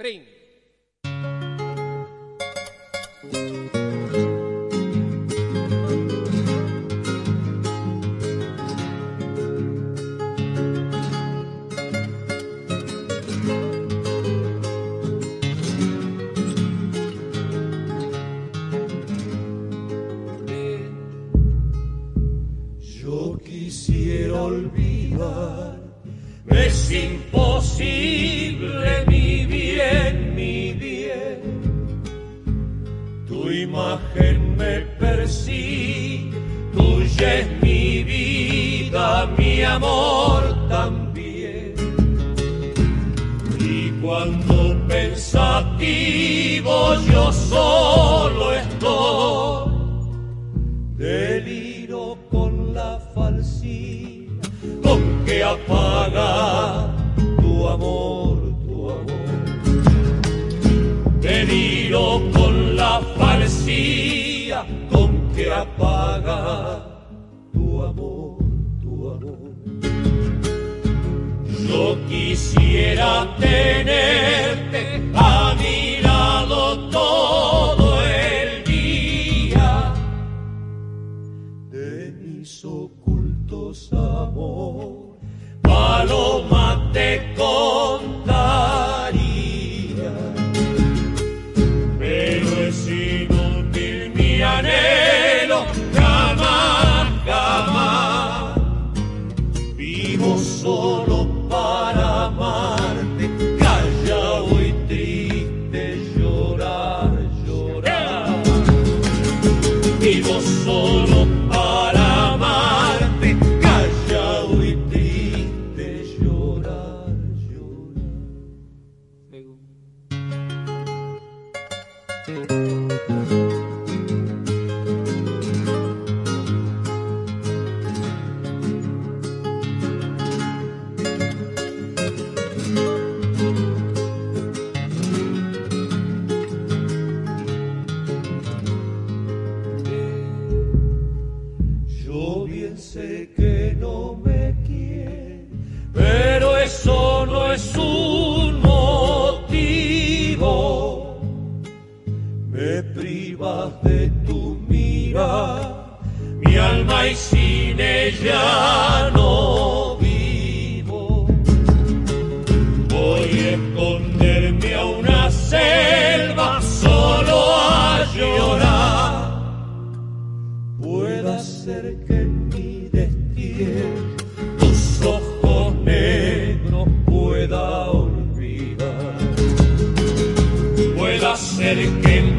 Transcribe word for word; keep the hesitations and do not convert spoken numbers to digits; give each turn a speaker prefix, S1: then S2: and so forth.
S1: Trin.
S2: Yo quisiera olvidar, es imposible, mi bien, mi bien. Tu imagen me persigue, tuya es mi vida, mi amor también. Y cuando pensativo yo solo estoy, deliro con la falsía con que apaga tu amor, tu amor. Deliro con la falsía con que apaga tu amor, tu amor. Yo quisiera tenerte a mi lado todo el día, de mis ocultos amor, paloma te contaría, pero es inútil mi anhelo, jamás, jamás, vivo solo para amarte, callado y triste, llorar, llorar, vivo solo para amarte, callado y triste, llorar, llorar. Yo bien sé que no me quiere, pero eso no es un motivo. Me privas de tu mirada, mi alma, y sin ella no vivo. Voy a esconderme a una selva solo a llorar. Pueda ser que en mi destierro tus ojos negros pueda olvidar. Pueda ser que en